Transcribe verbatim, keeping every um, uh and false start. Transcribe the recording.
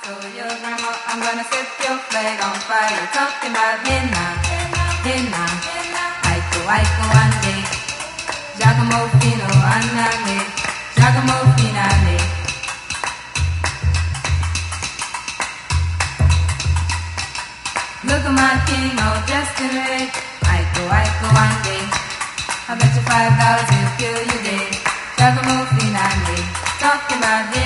told your grandma I'm gonna set your flag on fire. Talking about henna, henna, aiko, aiko, ande. Giacomo fino, annale, Giacomo finale. Look at my king, all dressed in red. Aiko, aiko, ande. I bet you five dollars he'll kill you dead. Giacomo finale, talking about henna.